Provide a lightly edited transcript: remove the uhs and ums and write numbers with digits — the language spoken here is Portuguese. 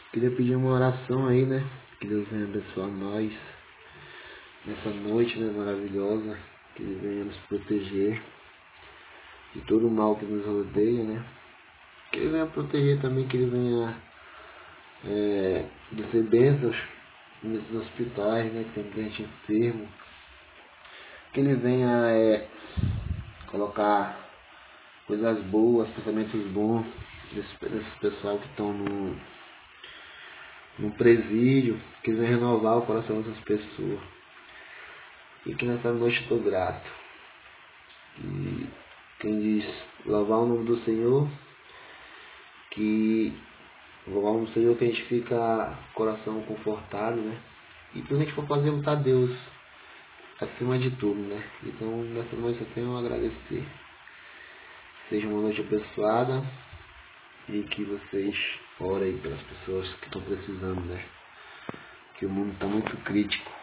Queria pedir uma oração aí, né? Que Deus venha abençoar nós nessa noite, né, maravilhosa. Que Ele venha nos proteger de todo o mal que nos rodeia, né? Que Ele venha proteger também, que Ele venha descer bênçãos nesses hospitais, né? Que tem muita gente enfermo. Que Ele venha colocar coisas boas, pensamentos bons desses pessoal que estão no presídio, que Ele venha renovar o coração dessas pessoas. E que nessa noite eu estou grato. E quem diz louvar o nome do Senhor, que louvar o nome do Senhor que a gente fica com o coração confortado, né? E tudo a gente for fazer botar Deus acima de tudo, né? Então nessa noite eu tenho a agradecer. Seja uma noite abençoada e que vocês orem pelas pessoas que estão precisando, né? Que o mundo está muito crítico.